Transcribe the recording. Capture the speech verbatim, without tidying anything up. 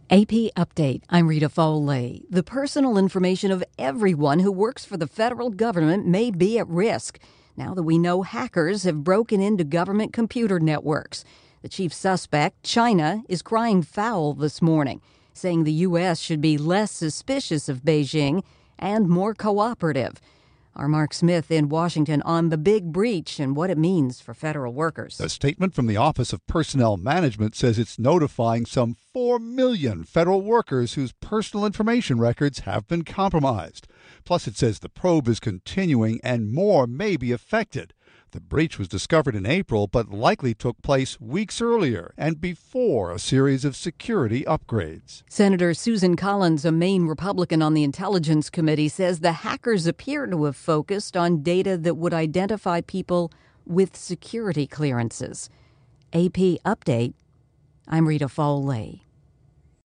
A P Update. I'm Rita Foley. The personal information of everyone who works for the federal government may be at risk now that we know hackers have broken into government computer networks. The chief suspect, China, is crying foul this morning, saying the U S should be less suspicious of Beijing and more cooperative. Our Mark Smith in Washington on the big breach and what it means for federal workers. A statement from the Office of Personnel Management says it's notifying some four million federal workers whose personal information records have been compromised. Plus, it says the probe is continuing and more may be affected. The breach was discovered in April, but likely took place weeks earlier and before a series of security upgrades. Senator Susan Collins, a Maine Republican on the Intelligence Committee, says the hackers appear to have focused on data that would identify people with security clearances. A P Update. I'm Rita Foley.